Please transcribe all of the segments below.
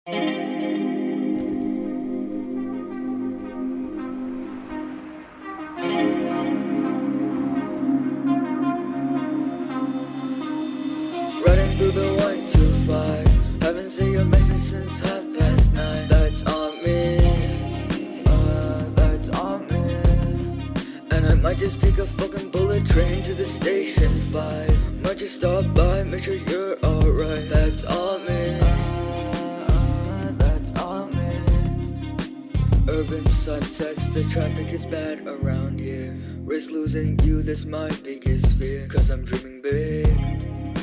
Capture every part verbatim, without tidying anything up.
Running through the one two five, haven't seen your message since half past nine. That's on me, uh, that's on me. And I might just take a fucking bullet train to the station five. Might just stop by, make sure you're alright. That's on me, uh, that's on me. Urban sunsets, the traffic is bad around here. Risk losing you, this my biggest fear. Cause I'm dreaming big.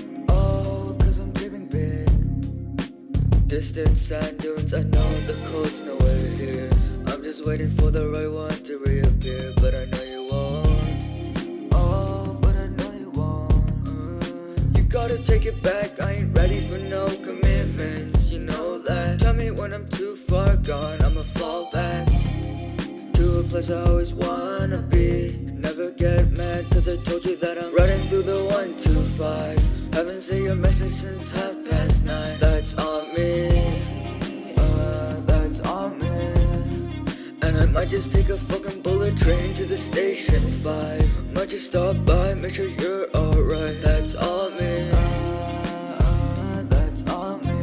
Distant sand dunes, I know the code's nowhere here. I'm just waiting for the right one to reappear, but I know you won't. Oh, but I know you won't. uh, You gotta take it back, I ain't ready for no commitments. You know that. Tell me when I'm too far gone, I'ma fall back to a place I always wanna be. Never get mad cause I told you that I'm running through the one two five. Haven't seen your message since half past nine. That's on me, uh, that's on me. And I might just take a fucking bullet train to the station five. Might just stop by, make sure you're alright. That's on me, uh, that's on me.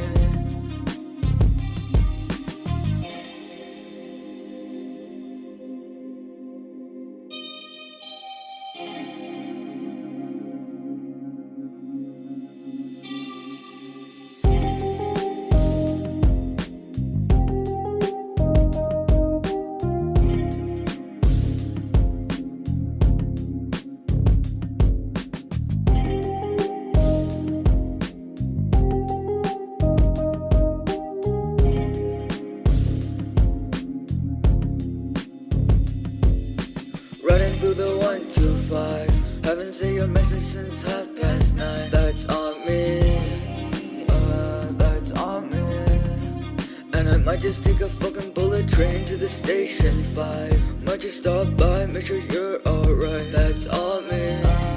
Running through the one two five, haven't seen your message since half past nine. That's on me, uh, that's on me. And I might just take a fucking bullet train to the station five. Might just stop by, make sure you're alright. That's on me.